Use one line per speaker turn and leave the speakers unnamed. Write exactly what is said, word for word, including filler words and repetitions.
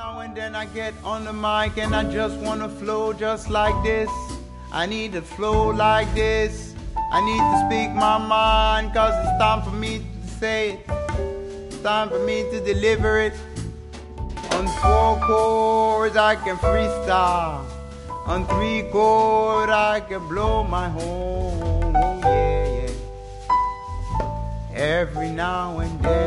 now and then I get on the mic and I just wanna flow just like this. I need to flow like this. I need to speak my mind, cause it's time for me to say it. It's time for me to deliver it. On four chords I can freestyle. On three chords I can blow my horn. Oh yeah, yeah. Every now and then